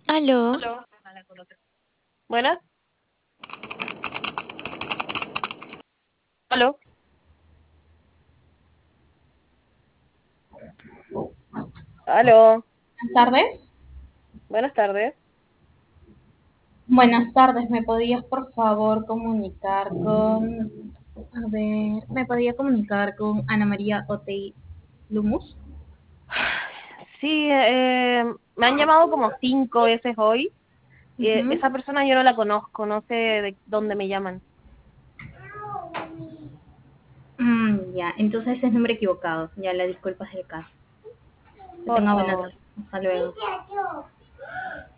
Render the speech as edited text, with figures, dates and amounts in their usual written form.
Aló, Buenas. Aló. Aló. Buenas tardes. Buenas tardes. Buenas tardes, ¿me podías por favor comunicar con... A ver, ¿me podía comunicar con Ana María Otey Lumus? Sí, me han llamado como 5 veces hoy. Ujú. Esa persona yo no la conozco, no sé de dónde me llaman. Ya, entonces es número equivocado. Ya, la disculpas del caso. Que Por tenga buena favor. tarde. Hasta luego.